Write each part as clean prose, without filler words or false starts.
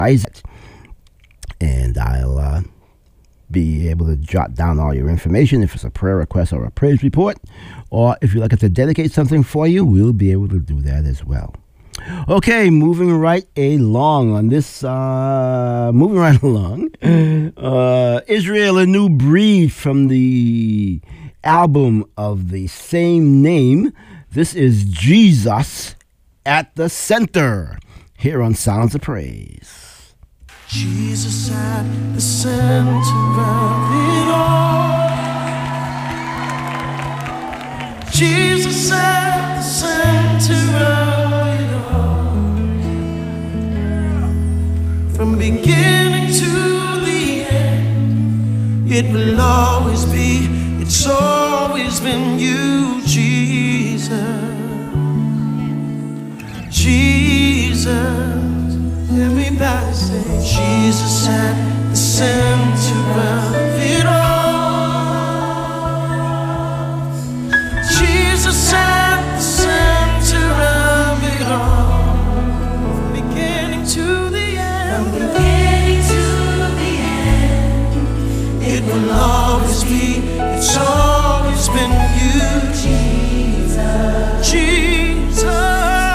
Isaac. And I'll be able to jot down all your information if it's a prayer request or a praise report. Or if you'd like us to dedicate something for you, we'll be able to do that as well. Okay, moving right along on this, Israel, a New Breed from the album of the same name. This is Jesus at the Center, here on Sounds of Praise. Jesus at the center of it all. Jesus at the center of it all. From beginning to the end, it will always be, it's always been you, Jesus. Jesus. Everybody say Jesus at the center of it all. Jesus at the center of it all. From beginning to the end. From beginning to the end. It will always be, it's always been you, Jesus. Jesus.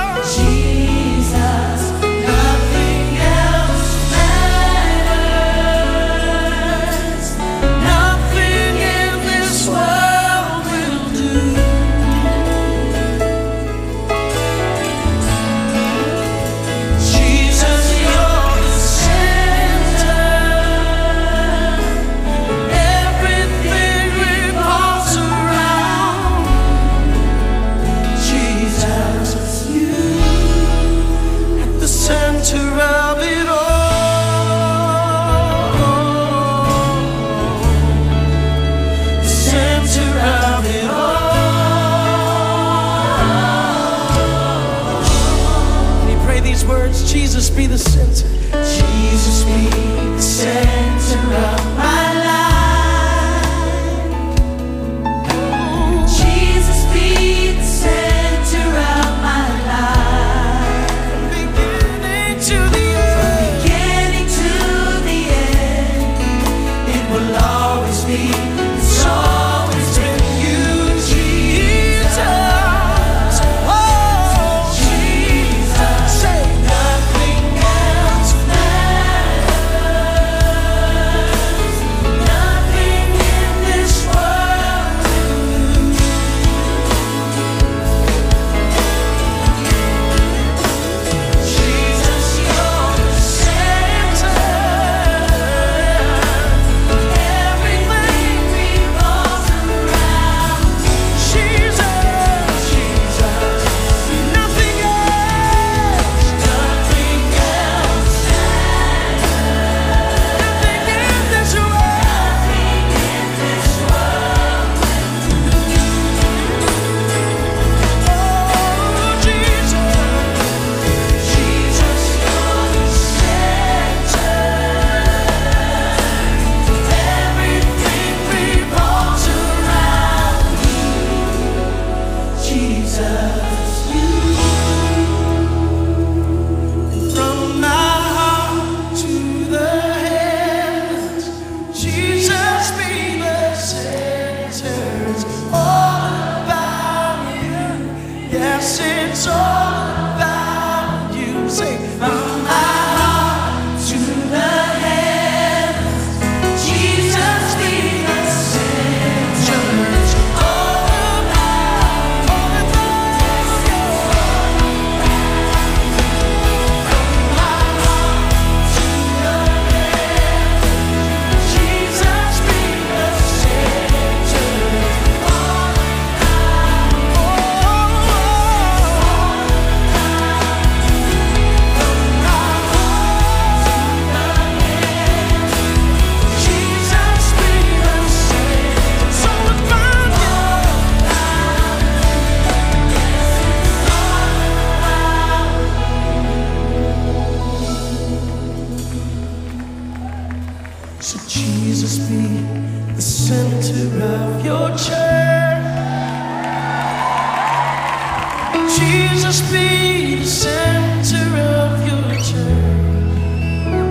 Jesus be the center. Jesus be the center of my life. Jesus be the center of my life. From beginning to the end. From beginning to the end. It will always be, it's always been you, Jesus. Jesus be the center of your church.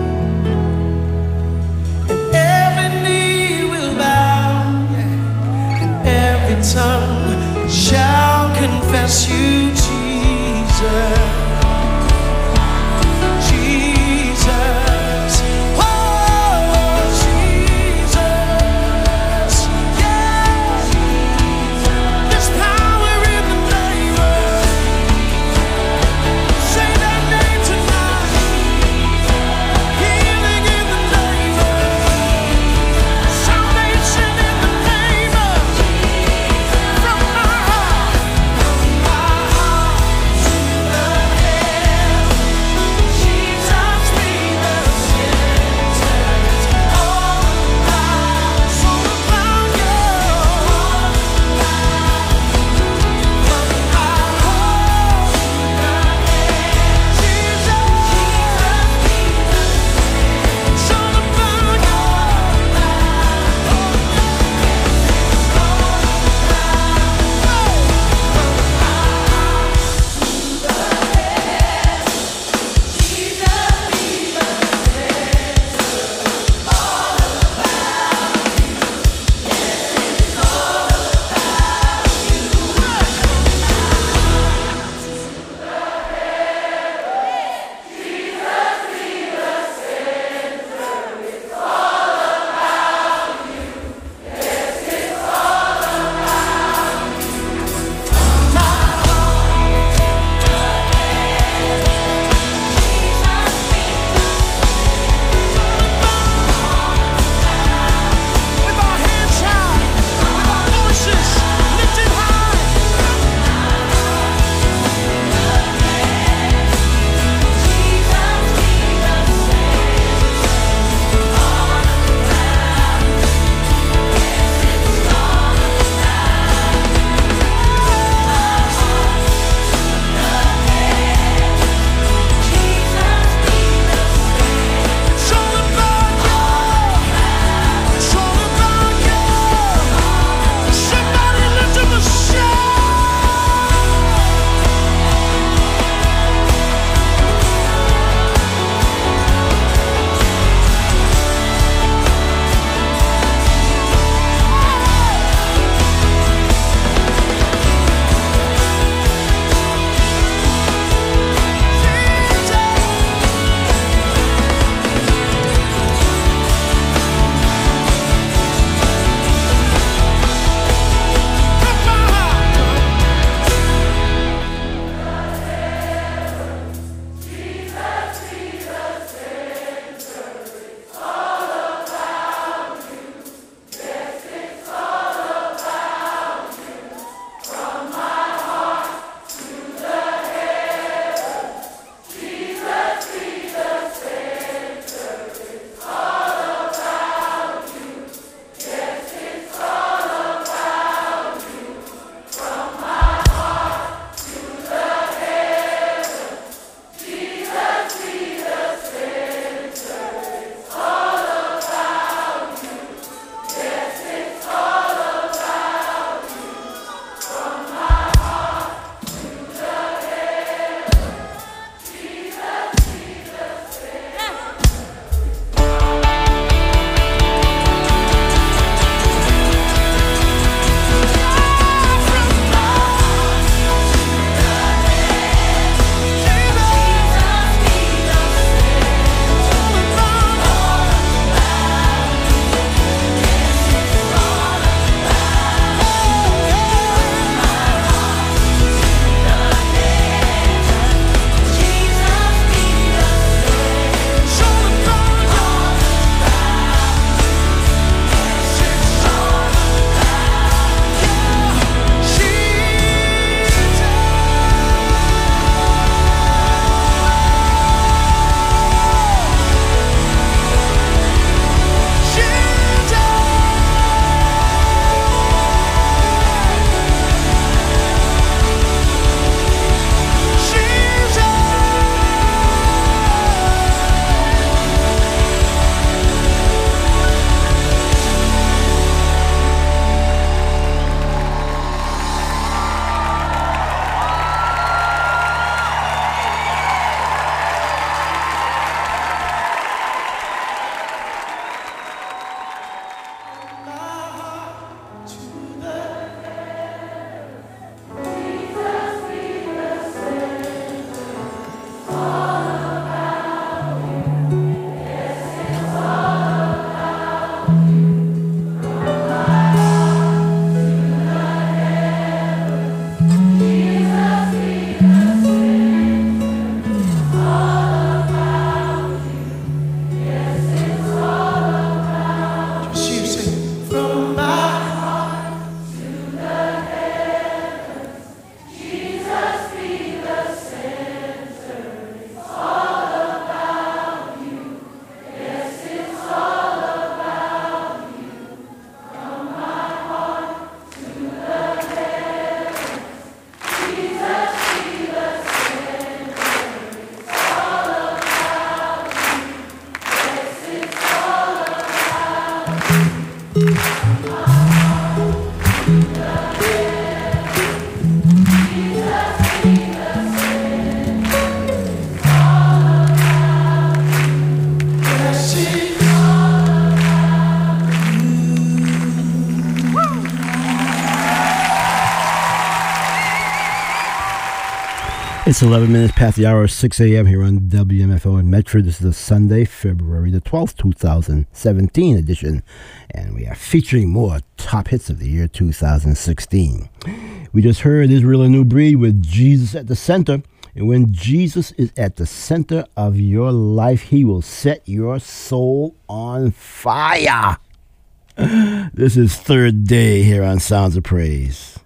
It's 11 minutes past the hour of 6 a.m. here on WMFO in Medford. This is a Sunday, February the 12th, 2017 edition. And we are featuring more top hits of the year 2016. We just heard Israel A New Breed with Jesus at the center. And when Jesus is at the center of your life, he will set your soul on fire. This is Third Day here on Sounds of Praise.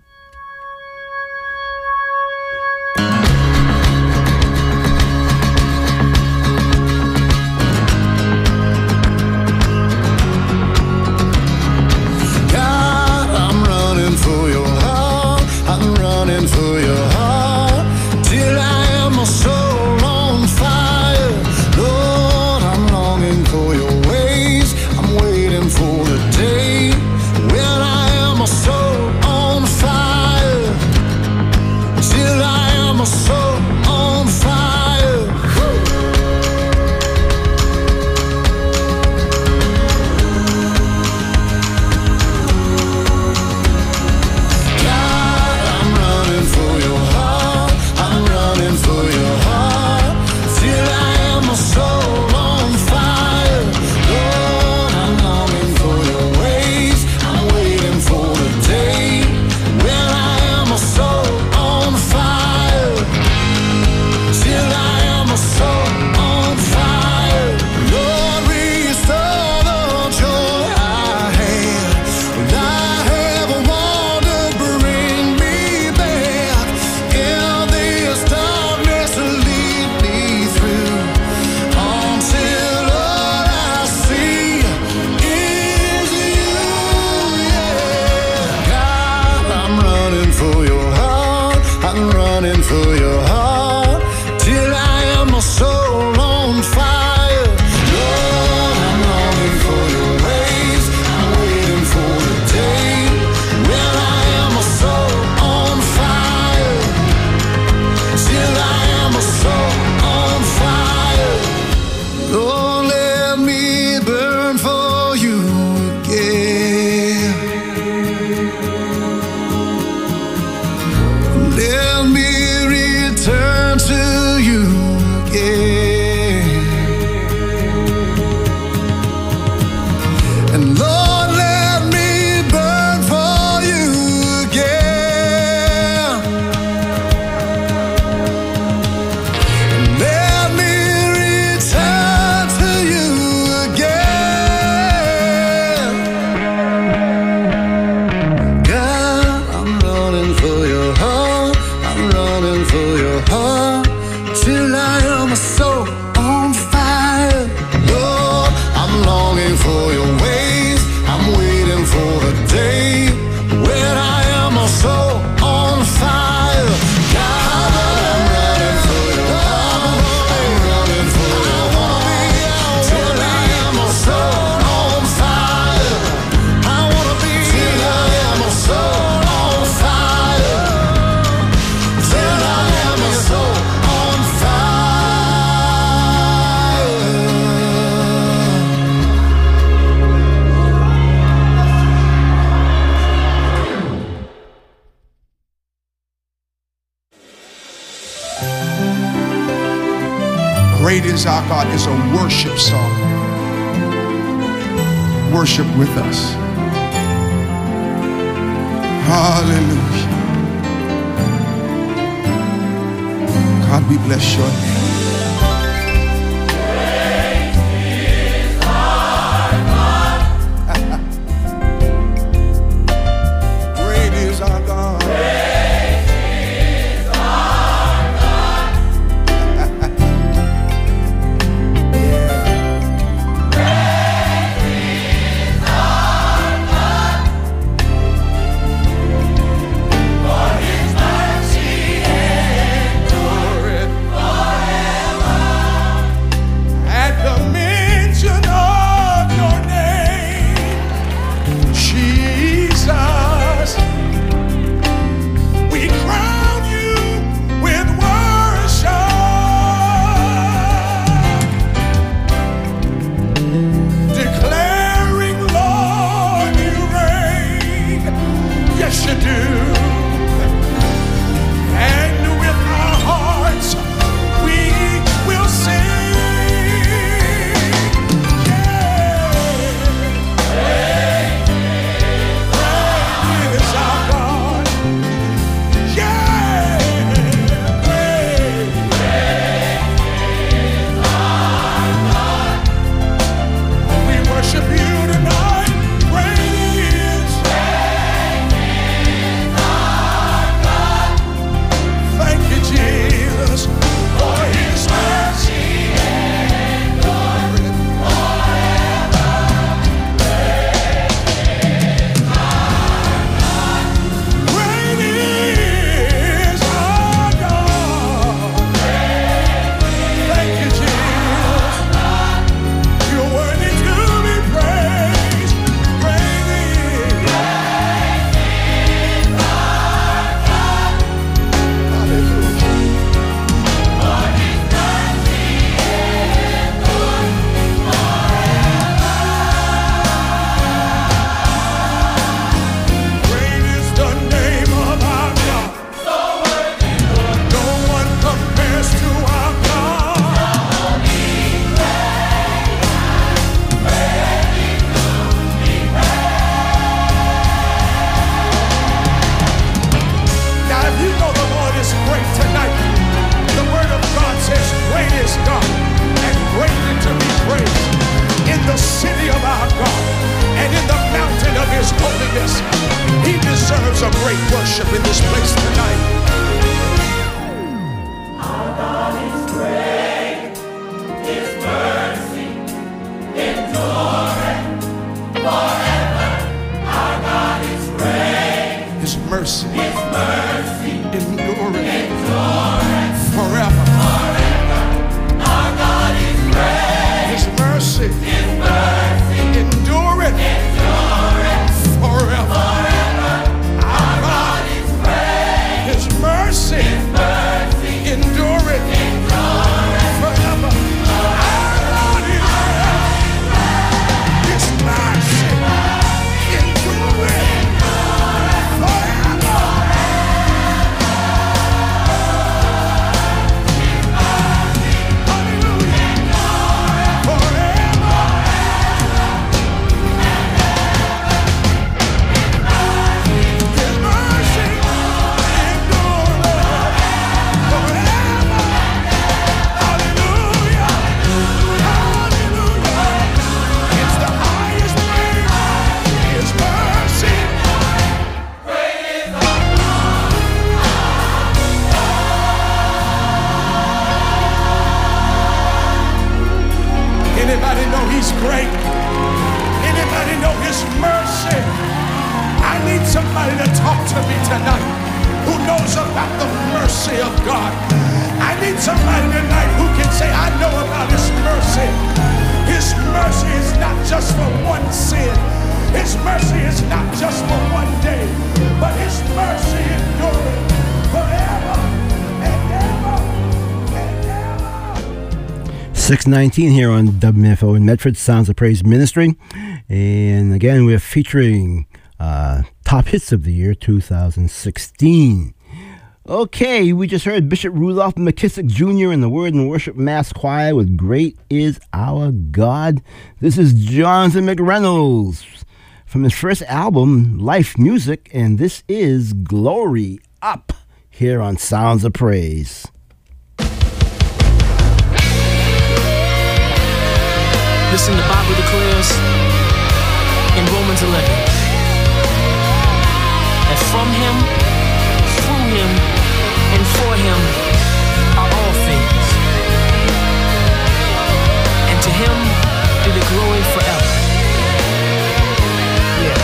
Great is our God is a worship song. Worship with us. Hallelujah. God, we bless your name. Great is our God. For his mercy endureth forever. endureth forever. His mercy endureth forever. Our God, His mercy endureth forever. Our God is His mercy endureth forever. Hallelujah. Forever. His mercy endureth forever. Hallelujah. Hallelujah. It's the highest praise. His mercy. Anybody know He's great? Anybody know His mercy? I need somebody to talk to me tonight who knows about the mercy of God. I need somebody tonight who can say, I know about His mercy. His mercy is not just for one sin. His mercy is not just for one day, but His mercy endures forever and ever and ever. 619 here on WMFO in Medford, Sounds of Praise Ministry. And again, we're featuring top hits of the year 2016. Okay, we just heard Bishop Rudolph McKissick Jr. in the Word and Worship Mass Choir with Great Is Our God. This is Jonathan McReynolds from his first album, Life Music, and this is Glory Up here on Sounds of Praise. Listen, the Bible declares in Romans 11 that from Him, through Him, and for Him are all things. And to Him be the glory forever. Yeah,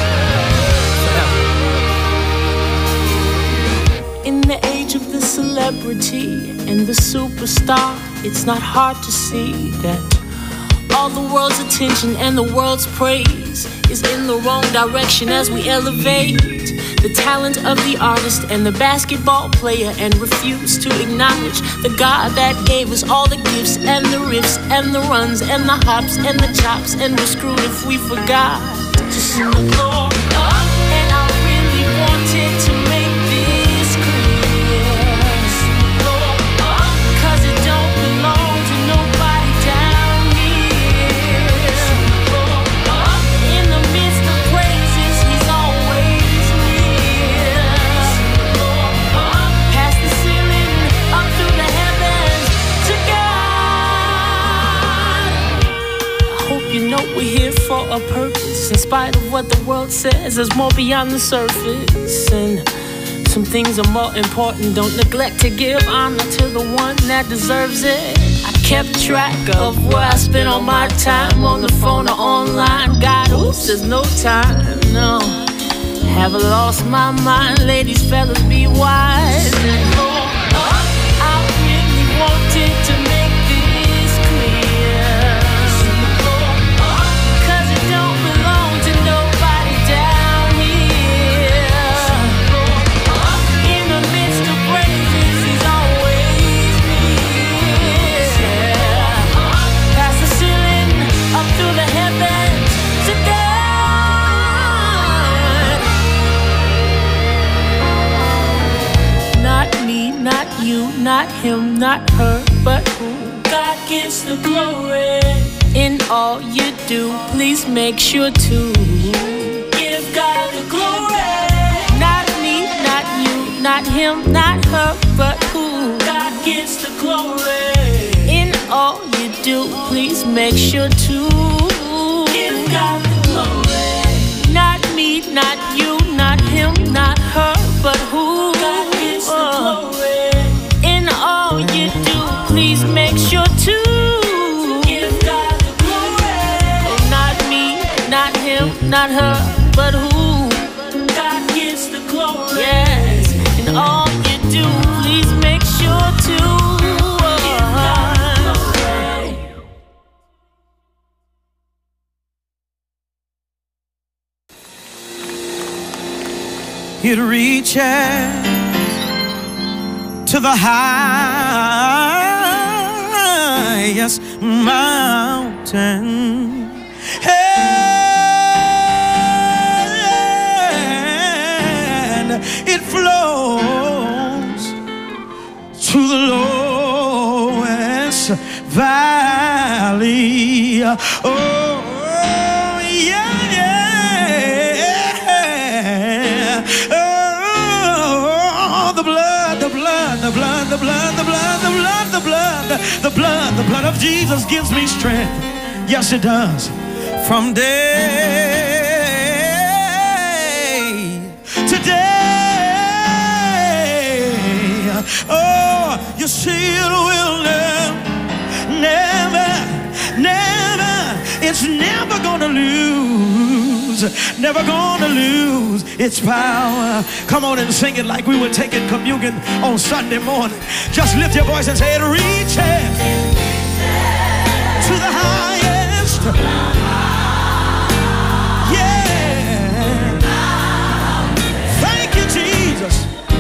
forever. In the age of the celebrity and the superstar, it's not hard to see that all the world's attention and the world's praise is in the wrong direction as we elevate the talent of the artist and the basketball player and refuse to acknowledge the God that gave us all the gifts and the riffs and the runs and the hops and the chops, and we're screwed if we forgot to sing the glory up. And I really wanted to make this clear, cause it don't belong to nobody down here. In the midst of praises, He's always near. Past the ceiling, up through the heavens, to God. I hope you know we're here for a purpose. In spite of what the world says, there's more beyond the surface. And some things are more important. Don't neglect to give honor to the one that deserves it. I kept track of where I spent all my time, on the phone or online. God, oops, there's no time, no. Haven't lost my mind, ladies, fellas, be wise. And I really wanted to make this clear, cause it don't belong to nobody down here. In the midst of praises, He's always near. Past the ceiling, up through the heavens, to God. Not me, not you, not him, not her, but who? God gets the glory. In all you do, please make sure to give God the glory. Not me, not you, not him, not her, but who? God gets the glory. In all you do, please make sure to give God the glory. Not me, not you, not him, not her, but who? God gets the glory. In all you do, please make sure to give God the glory. Oh, not me, not him, not her, but who? God gets the glory. Yes. In It reaches to the highest mountain. And it flows to the lowest valley. Oh, yeah, yeah. Oh, the blood, the blood, the blood, the blood, the blood, the blood, the blood, the blood, the blood of Jesus gives me strength. Yes, it does. From day to day. Oh, you see it will never, it's never gonna lose, never gonna lose its power. Come on and sing it like we were taking communion on Sunday morning. Just lift your voice and say it reaches to the highest. Yeah. Thank you, Jesus.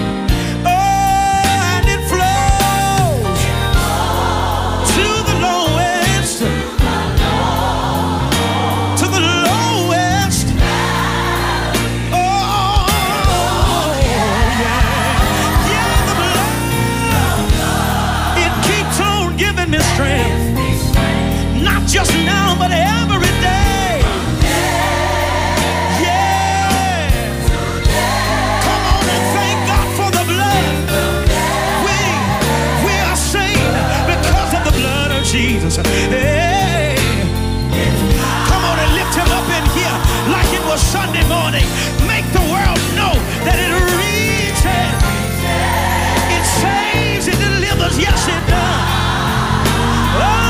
Just now, but every day. Yeah. Come on and thank God for the blood. We are saved because of the blood of Jesus. Hey. Come on and lift him up in here like it was Sunday morning. Make the world know that it reaches. It saves, it delivers. Yes, it does. Oh.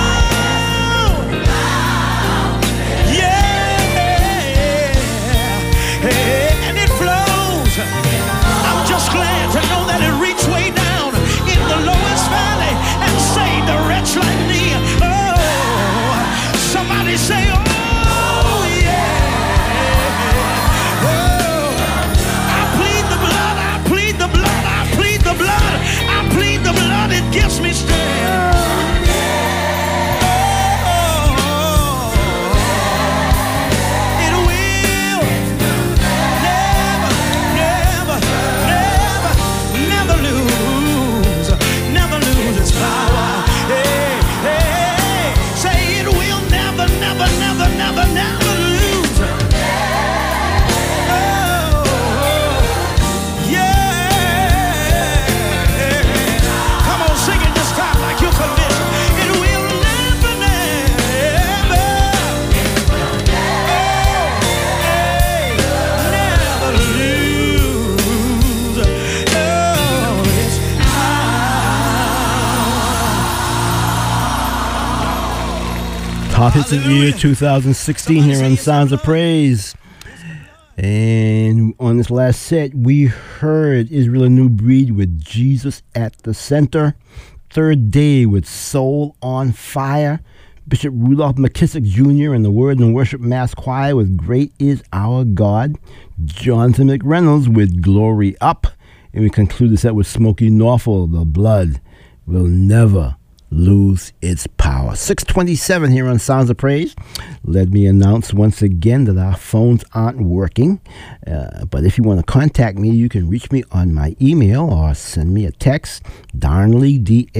And it flows. I'm just glad to know that it reached way down in the lowest valley and saved a wretch like me. Oh, somebody say, oh, yeah. Oh, I plead the blood, I plead the blood, I plead the blood, I plead the blood, it gives me strength. Top hits of the year 2016 here on Sounds of Praise. And on this last set, we heard Israel A New Breed with Jesus at the Center. Third Day with Soul on Fire. Bishop Rudolph McKissick Jr. and the Word and Worship Mass Choir with Great Is Our God. Jonathan McReynolds with Glory Up. And we conclude the set with Smokey Norfolk, The Blood Will Never Lose Its Power. 6:27 here on Sounds of Praise. Let me announce once again that our phones aren't working. But if you want to contact me, you can reach me on my email or send me a text. Darnley,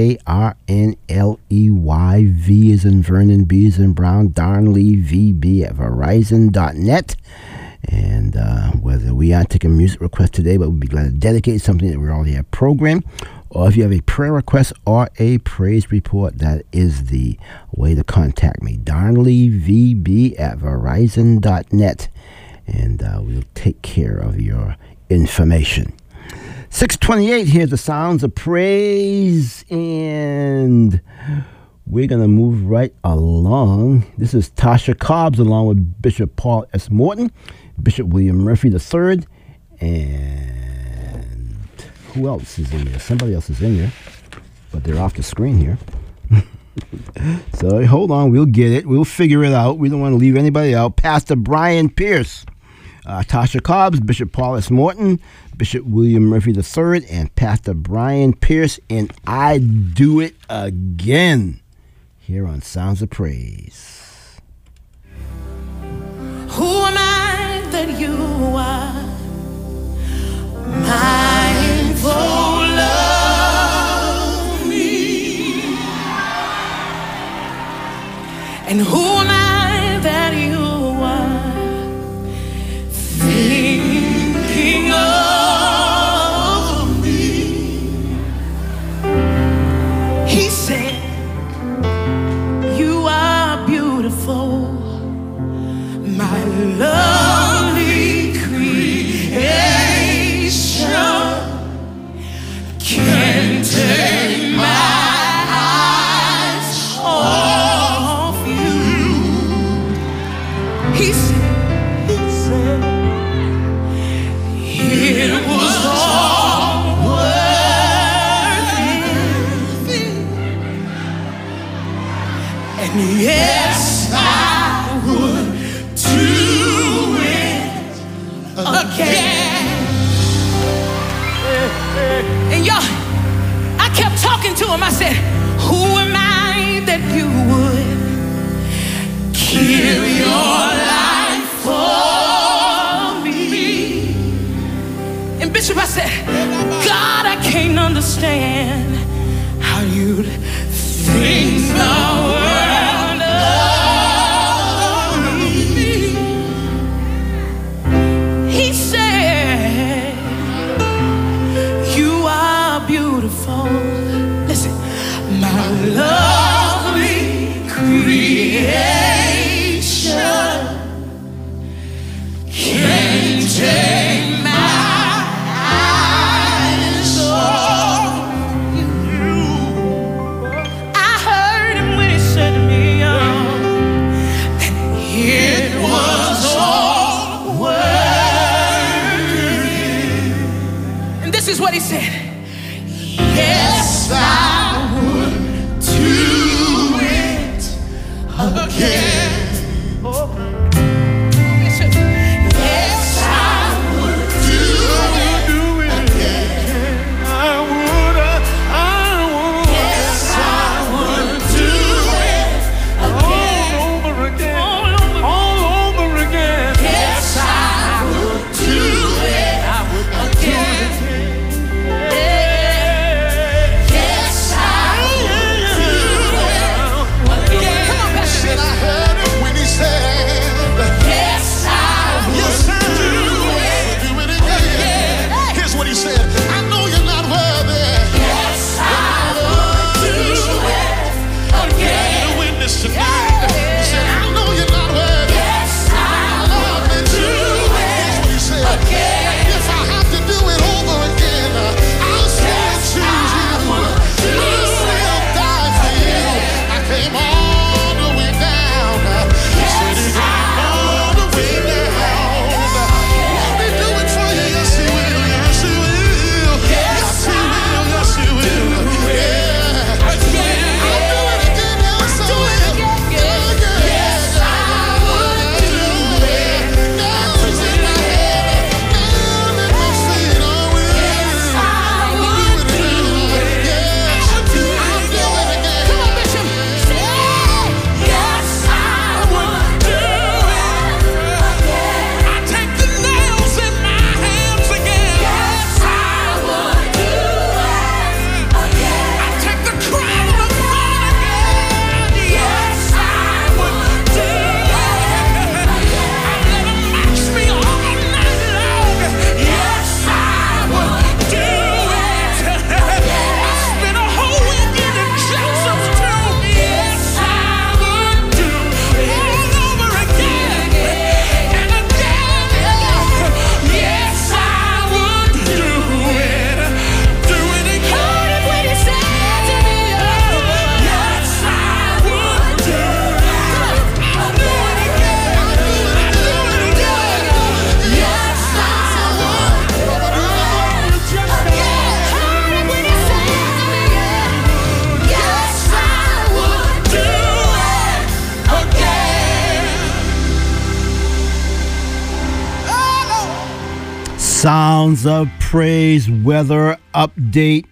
Darnley, V as in Vernon, B as in Brown, Darnley, VB at Verizon.net. And whether we aren't taking music requests today, but we'd be glad to dedicate something that we already have programmed. Or if you have a prayer request or a praise report, that is the way to contact me. Darnley, VB at Verizon.net. And we'll take care of your information. 6:28, here's the Sounds of Praise. And we're going to move right along. This is Tasha Cobbs along with Bishop Paul S. Morton, Bishop William Murphy III, and who else is in there? Somebody else is in there, but they're off the screen here. So hold on, we'll get it. We'll figure it out. We don't want to leave anybody out. Pastor Brian Pierce Tasha Cobbs, Bishop Paulus Morton, Bishop William Murphy III, and Pastor Brian Pierce in I Do It Again here on Sounds of Praise. Who am I that you are mindful of me? And who am I that you are thinking of me? He said, you are beautiful, my lovely creation. Can't take my eyes off you. He said, it was all worth it. And yes, I would do it again. And y'all, I kept talking to him. I said, who am I that you would give your life for me? And Bishop, I said, God, I can't understand how you'd think the world of me. He said, you are beautiful. Listen, my lovely creation. Can't take my eyes off you. I heard him when he said to me, that it was all worth it. And this is what he said. Yes, I would do it again. Listen. Yes, I would do it again. I would. Yes, I would do it again. All over again. Yes, I would do it again. Sounds of Praise weather update.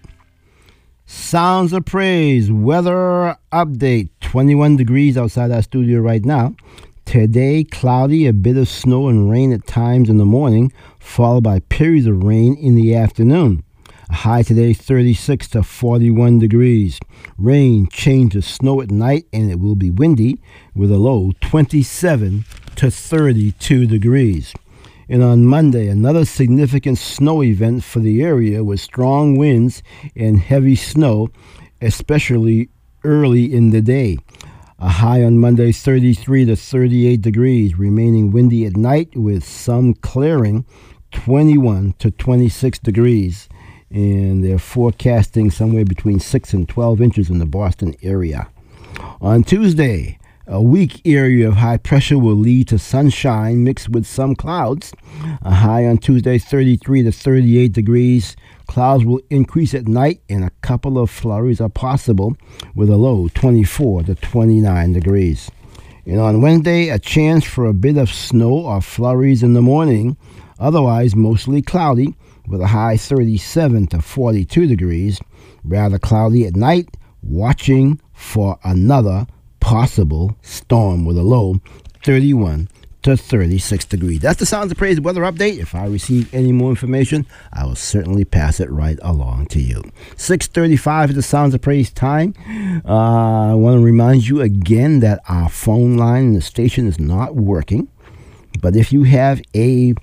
Sounds of Praise weather update. 21 degrees outside our studio right now. Today, cloudy, a bit of snow and rain at times in the morning, followed by periods of rain in the afternoon. A high today, 36 to 41 degrees. Rain change to snow at night, and it will be windy with a low 27 to 32 degrees. And on Monday, another significant snow event for the area with strong winds and heavy snow, especially early in the day. A high on Monday, 33 to 38 degrees, remaining windy at night with some clearing, 21 to 26 degrees. And they're forecasting somewhere between 6 and 12 inches in the Boston area. On Tuesday, a weak area of high pressure will lead to sunshine mixed with some clouds. A high on Tuesday, 33 to 38 degrees. Clouds will increase at night and a couple of flurries are possible with a low 24 to 29 degrees. And on Wednesday, a chance for a bit of snow or flurries in the morning. Otherwise, mostly cloudy with a high 37 to 42 degrees. Rather cloudy at night, watching for another possible storm with a low 31 to 36 degrees. That's the Sounds of Praise weather update. If I receive any more information, I will certainly pass it right along to you. 6:35 is the Sounds of Praise time. I want to remind you again that our phone line in the station is not working. But if you have a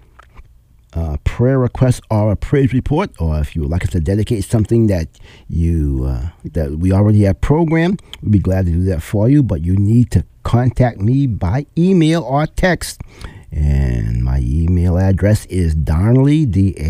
prayer request or a praise report, or if you would like us to dedicate something that that we already have programmed, we'd be glad to do that for you. But you need to contact me by email or text, and my email address is Darnley,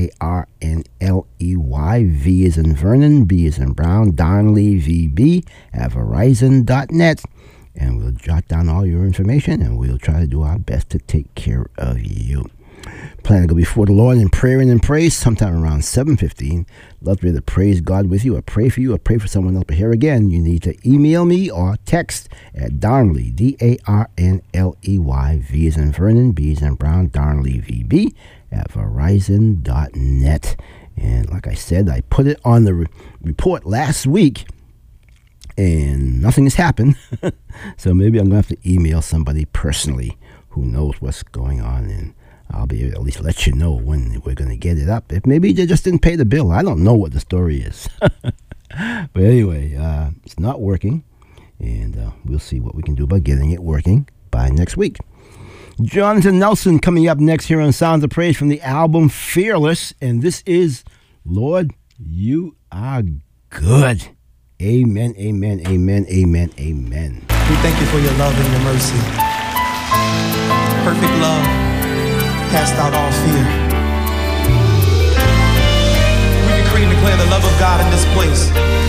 Darnley, V as in Vernon, B as in Brown, Darnley VB at Verizon.net, and we'll jot down all your information, and we'll try to do our best to take care of you. Plan to go before the Lord in prayer and in praise sometime around 7:15. Love to be able to praise God with you, or pray for you, or pray for someone else. But here again, you need to email me or text at Darnley, Darnley, V as in Vernon, B as in Brown, Darnley VB at Verizon.net. And like I said, I put it on the report last week, and nothing has happened. So maybe I'm going to have to email somebody personally who knows what's going on, and I'll be able to at least let you know when we're going to get it up. If maybe they just didn't pay the bill. I don't know what the story is. But anyway, it's not working, and we'll see what we can do about getting it working by next week. Jonathan Nelson coming up next here on Sounds of Praise from the album Fearless, and this is Lord, You Are Good. Amen, amen, amen, amen, amen. We thank you for your love and your mercy. Perfect love cast out all fear. We decree and declare the love of God in this place.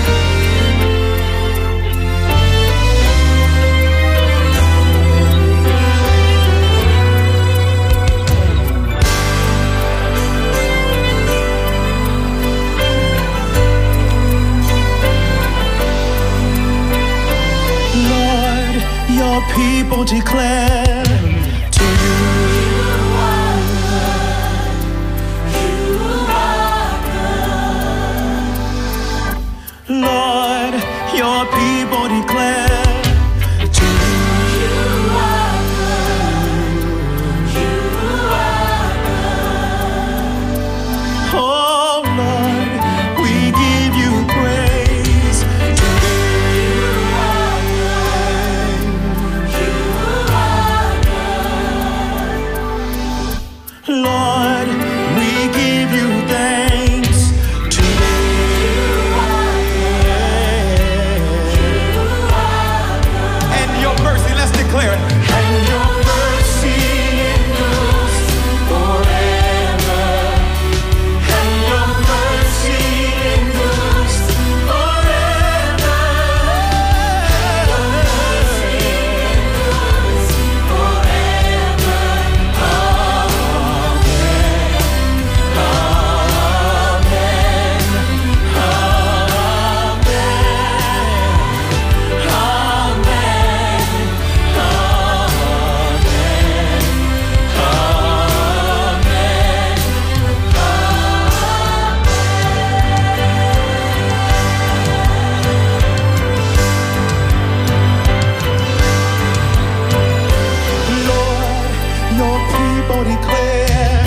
Lord, your people declare to you, Lord. your people declare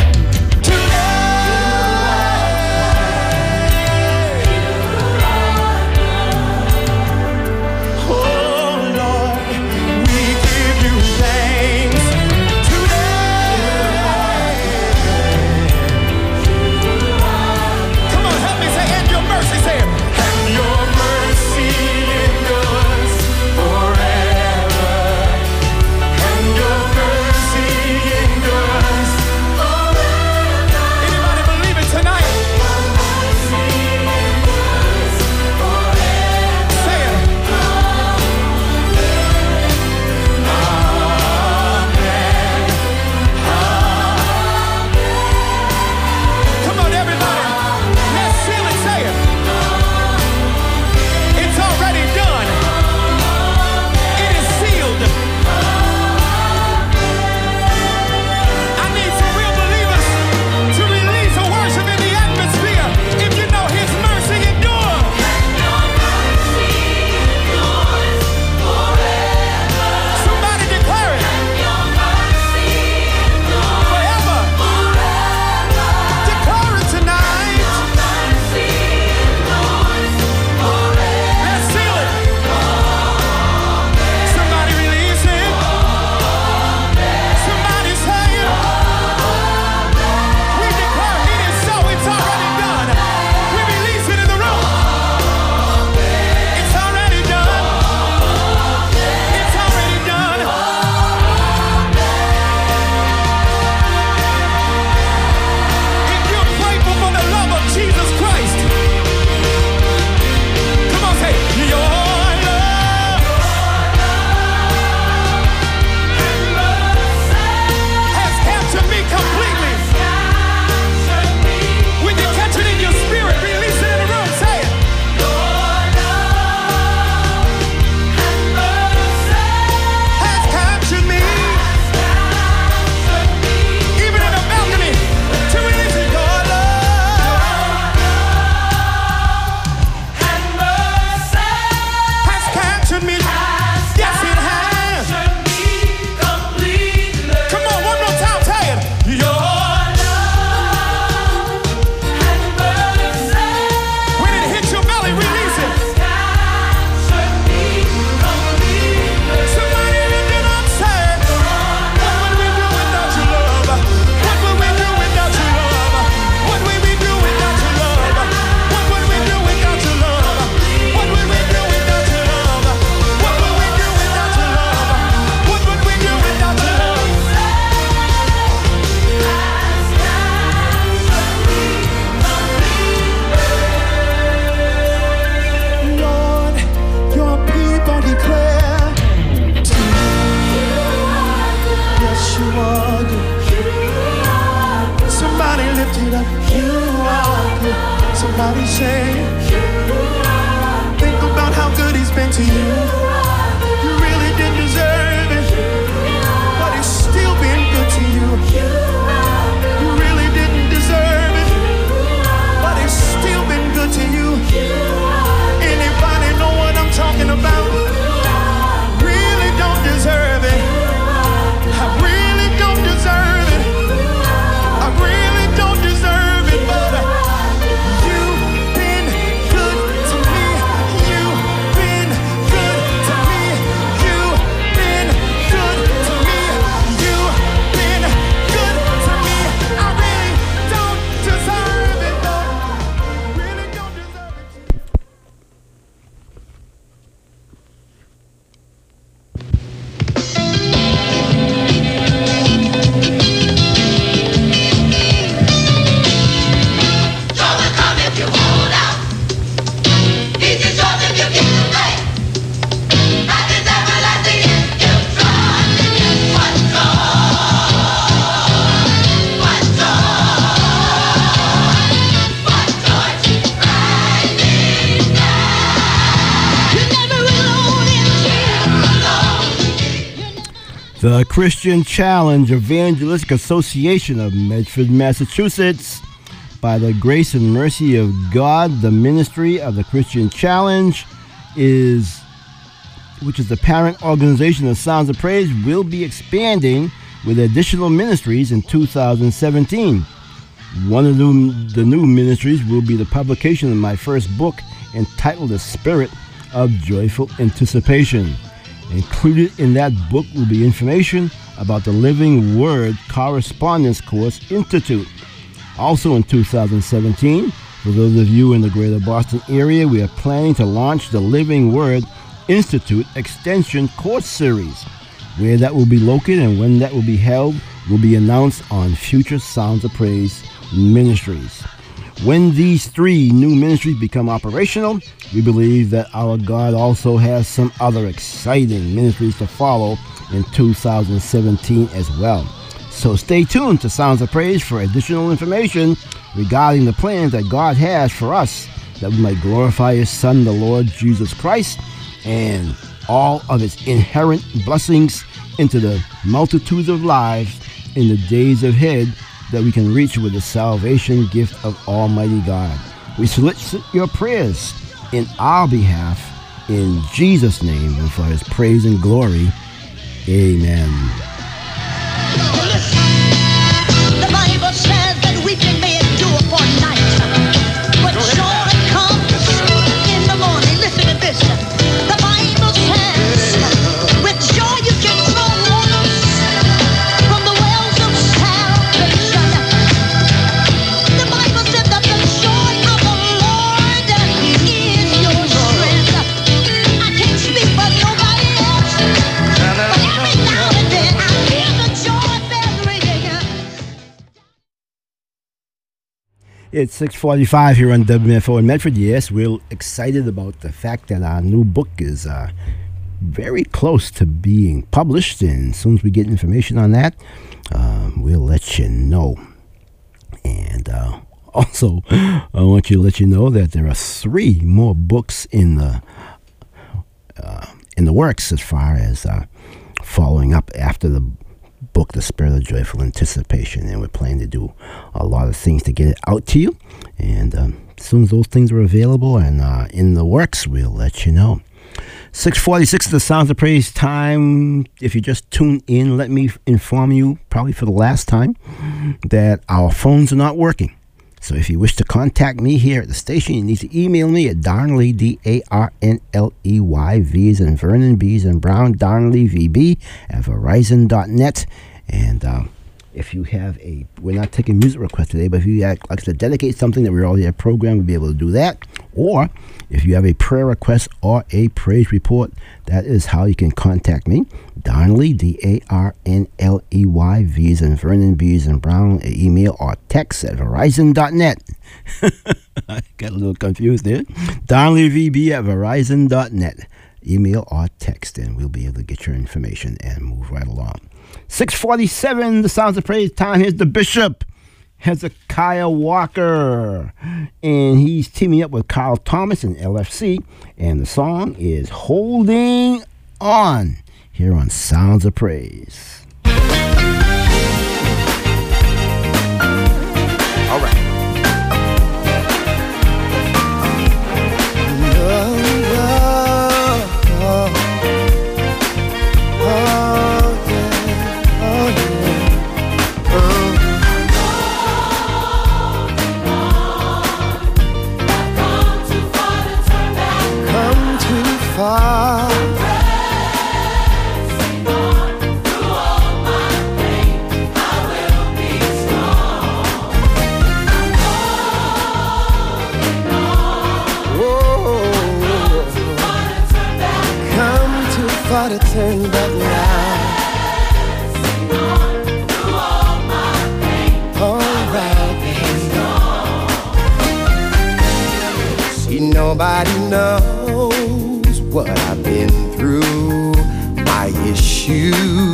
Somebody say, think about how good he's been to you. You really didn't deserve it, but he's still been good to you. You really didn't deserve it, but he's still been good to you. Anybody know what I'm talking about? Really don't deserve it. I really don't deserve it. I really don't deserve it, but you've been good to me. You've been good to me. You've been good to me. You've been good to me. I really don't deserve it, but really don't deserve it. Trouble come if you hold out. Easy trouble if you keep away. Life is everlasting if you trust in Him. What joy! What joy! What joy rising down. You're never alone in Jesus. The Christian Challenge Evangelistic Association of Medford, Massachusetts. By the grace and mercy of God, the ministry of the Christian Challenge which is the parent organization of Sounds of Praise, will be expanding with additional ministries in 2017. One of the new ministries will be the publication of my first book entitled The Spirit of Joyful Anticipation. Included in that book will be information about the Living Word Correspondence Course Institute. Also in 2017, for those of you in the greater Boston area, we are planning to launch the Living Word Institute Extension Course Series. Where that will be located and when that will be held will be announced on future Sounds of Praise ministries. When these three new ministries become operational, we believe that our God also has some other exciting ministries to follow in 2017 as well. So stay tuned to Sounds of Praise for additional information regarding the plans that God has for us, that we might glorify His Son, the Lord Jesus Christ, and all of its inherent blessings into the multitudes of lives in the days ahead, that we can reach with the salvation gift of Almighty God. We solicit your prayers in our behalf, in Jesus' name, and for His praise and glory. Amen. The Bible says that weeping may endure for a night, but joy comes in the morning. Listen to this. The Bible says, with joy you can draw waters from the wells of salvation. The Bible said that the joy of the Lord is your strength. I can't speak for nobody else, but every now and then I hear the joy bells ringing. It's 6:45 here on WFO in Medford. Yes, we're excited about the fact that our new book is very close to being published, and as soon as we get information on that, we'll let you know. And also, I want you to let you know that there are 3 more books in the works as far as following up after the book, The Spirit of Joyful Anticipation, and we're planning to do a lot of things to get it out to you. And as soon as those things are available and in the works, we'll let you know. 6:46 of the Sounds of Praise time. If you just tuned in, let me inform you, probably for the last time, that our phones are not working. So if you wish to contact me here at the station, you need to email me at Darnley, DARNLEY, V as in Vernon, B as in Brown, Darnley, VB, at Verizon.net. And if you have we're not taking music requests today, but if you like to dedicate something that we already have programmed, we'll be able to do that. Or if you have a prayer request or a praise report, that is how you can contact me. Darnley, DARNLEY, V as in Vernon, B as in Brown, email or text at Verizon.net. I got a little confused there. Darnley, VB at Verizon.net. Email or text, and we'll be able to get your information and move right along. 6:47, the Sounds of Praise time. Here's the Bishop, Hezekiah Walker, and he's teaming up with Carl Thomas and LFC, and the song is Holding On, here on Sounds of Praise. All right. To turn back now. Alright, see, nobody knows what I've been through, my issues.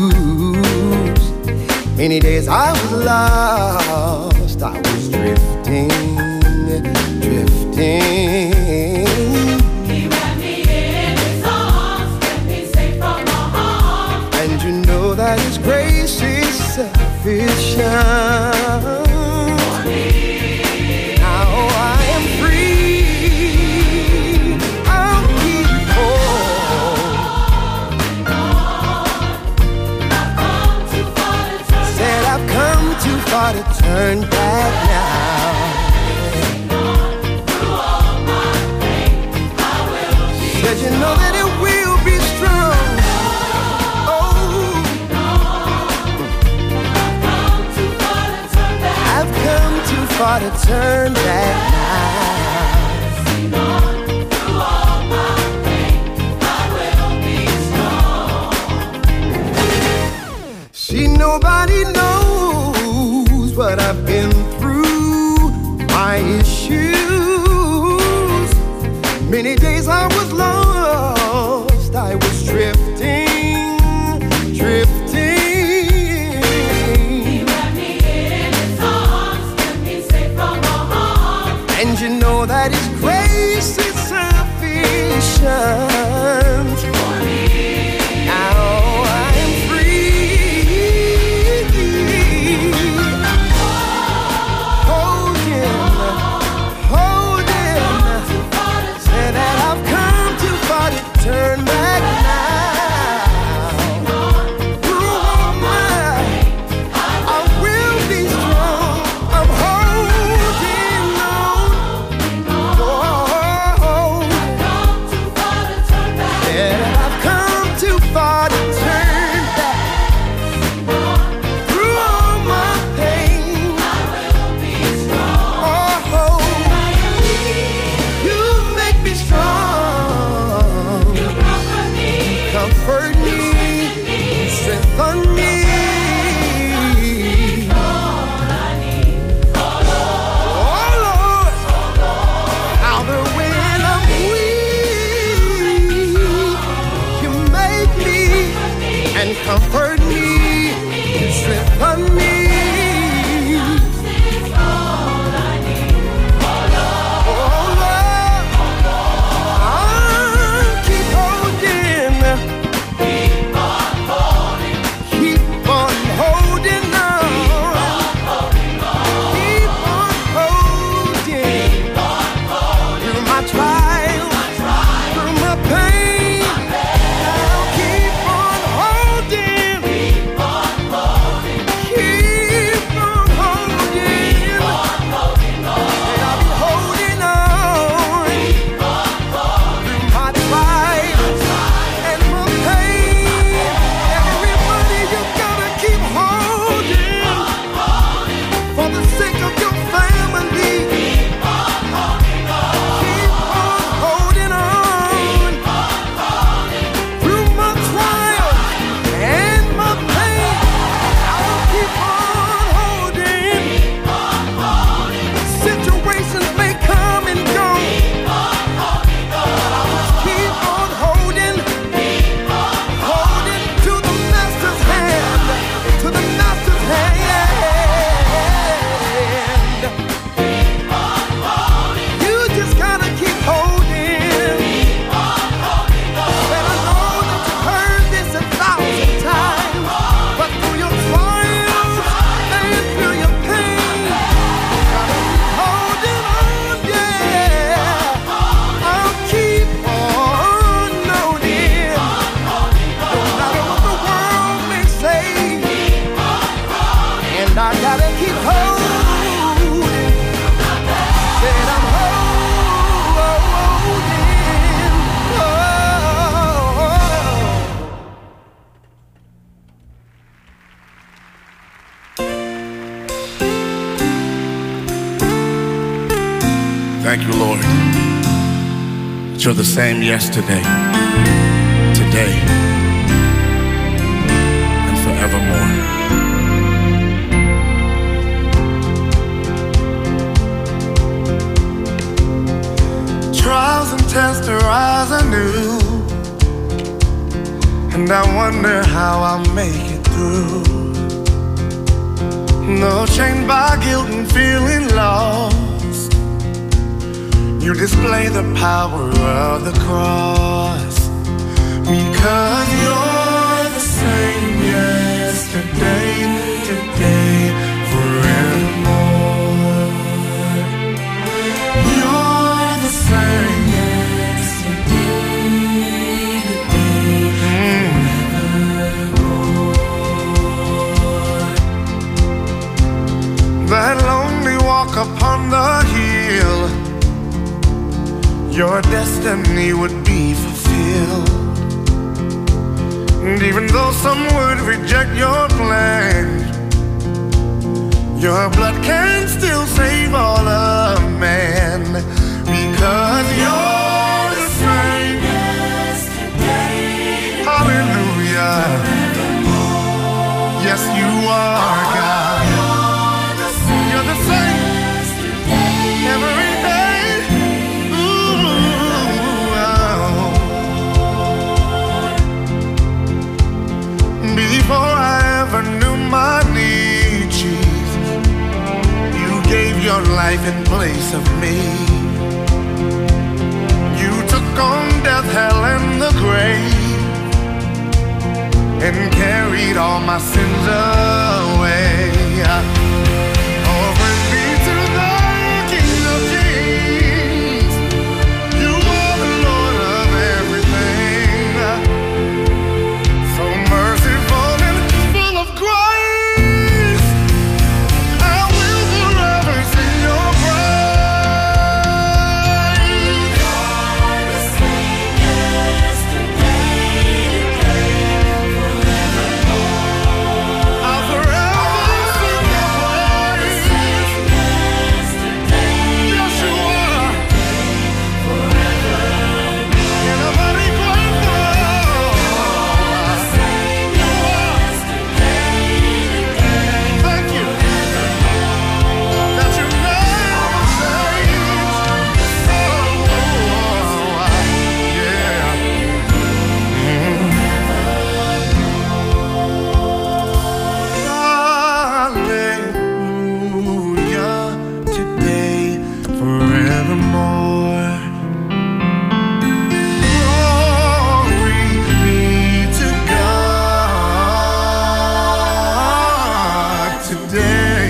Many days I was lost, I was drifting. That His grace is sufficient for me. Now I am free. I'll keep holding on. I've come too far to far to turn back now. Said you know that it will be strong. I've come too far to turn back now. Through all my pain, I will be strong. See, nobody knows what I've been through, my issues. Many days I was lost, I was drifting. And you know that His grace is sufficient for me. Now I am free. Hold Him. Say that I've come too far to turn back now. Through all my, I will be strong. I'm holding on. I've come too far to turn back. Through all my pain, I will be strong. Oh, you make me strong. You comfort me, strengthen me. Oh Lord, how the when I'm weak, You make me and comfort me, You strengthen me. Oh Lord, I'll keep holding, keep on holding on, keep on holding through my trials, through my pain. I'll keep on holding, keep on holding. And I'll be holding on through my trials and my pain. Everybody, you gotta keep holding for the sake of your family. Keep on holding on through my trials and my pain. I will keep on holding. Situations may come and go, but I will keep on holding, holding to the Master's hand, to the Master's hand. You just gotta keep holding. And I know that you've heard this 1,000 times, but through your trials and through your pain, gotta keep holding on, yeah. I'll keep on holding, no matter what the world may say. And I gotta keep holding. Said I'm holding. Thank you, Lord, that you're the same yesterday, today, and forevermore. Trials and tests arise anew, and I wonder how I'll make it through. No, chained by guilt and feeling lost, You display the power of the cross, because you're the same yesterday, today, forevermore. You're the same yesterday, today, forevermore. walk upon the hill, your destiny would be fulfilled. And even though some would reject your plan, your blood can still save all of man, because you're the same. Hallelujah. Yes, you are, God. You're the same every day. Ooh, oh. Before I ever knew my need, Jesus, you gave your life in place of me. You took on death, hell, and the grave, and carried all my sins away. Oh, praise be to the King of Kings. You are the Lord of everything. So merciful and full of grace, I will forever sing your praise. You're the same yesterday, today, I'll forever sing your praise. Yes, you are. And I'm very grateful. You are. Thank you that you never change. Hallelujah, today, forevermore. Glory be to God, today,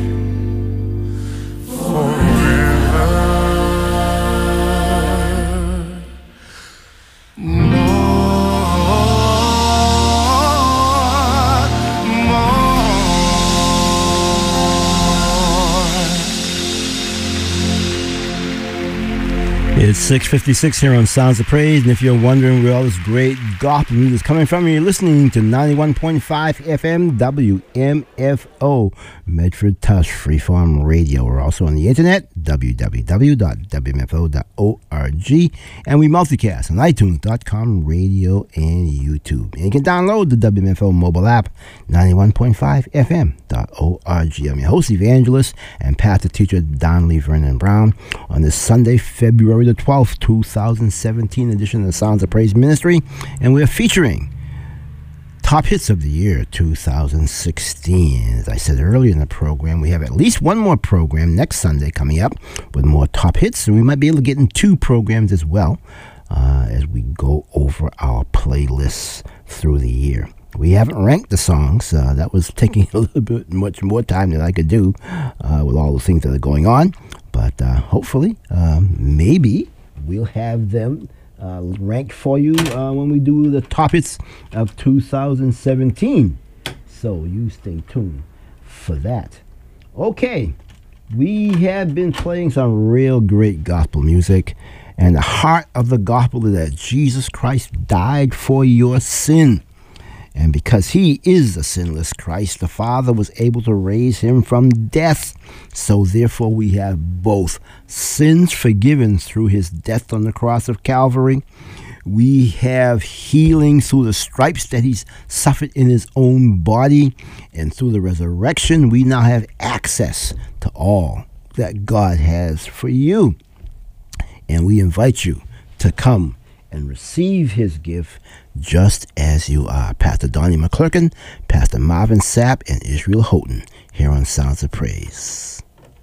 It's 6:56 here on Sounds of Praise, and if you're wondering where all this great gospel music is coming from, you're listening to 91.5 FM WMFO, Medford Touch Freeform Radio. We're also on the internet, www.wmfo.org, and we multicast on iTunes.com, radio, and YouTube. And you can download the WMFO mobile app, 91.5fm.org. I'm your host, evangelist, and pastor teacher Donnelly Vernon Brown on this Sunday, February the 12th, 2017 edition of the Sounds of Praise Ministry, and we're featuring top hits of the year 2016. As I said earlier in the program, we have at least one more program next Sunday coming up with more top hits, and we might be able to get in two programs as well as we go over our playlists through the year. We haven't ranked the songs. That was taking a little bit much more time than I could do with all the things that are going on. But hopefully, maybe we'll have them ranked for you when we do the top hits of 2017. So you stay tuned for that. Okay, we have been playing some real great gospel music. And the heart of the gospel is that Jesus Christ died for your sin. And because he is the sinless Christ, the Father was able to raise him from death. So therefore we have both sins forgiven through his death on the cross of Calvary. We have healing through the stripes that he's suffered in his own body. And through the resurrection, we now have access to all that God has for you. And we invite you to come and receive his gift just as you are. Pastor Donnie McClurkin, Pastor Marvin Sapp, and Israel Houghton here on Sounds of Praise.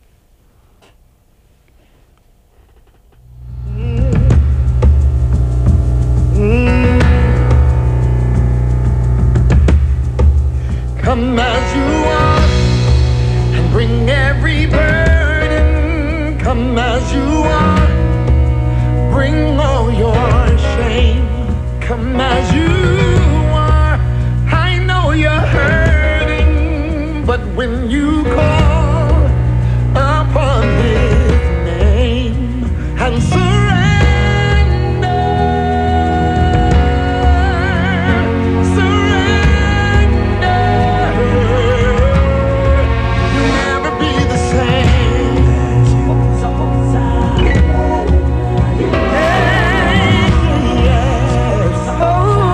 Come as you are and bring every burden. Come as you are, bring all your shame. Come as you are, I know you're hurting, but when you call upon and surrender. Surrender. You'll never be the same. Yes. Oh,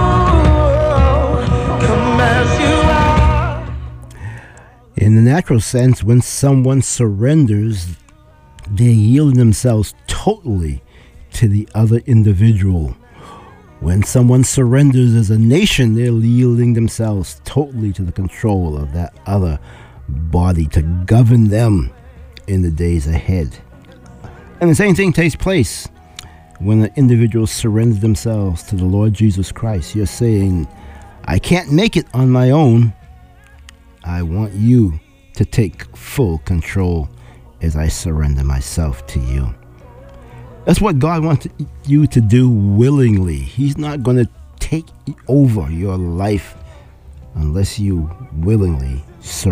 come as you are. In the natural sense, when someone surrenders, they're yielding themselves totally to the other individual. When someone surrenders as a nation, they're yielding themselves totally to the control of that other body to govern them in the days ahead. And the same thing takes place when an individual surrenders themselves to the Lord Jesus Christ. You're saying, I can't make it on my own. I want you to take full control as I surrender myself to you. That's what God wants you to do willingly. He's not going to take over your life unless you willingly surrender.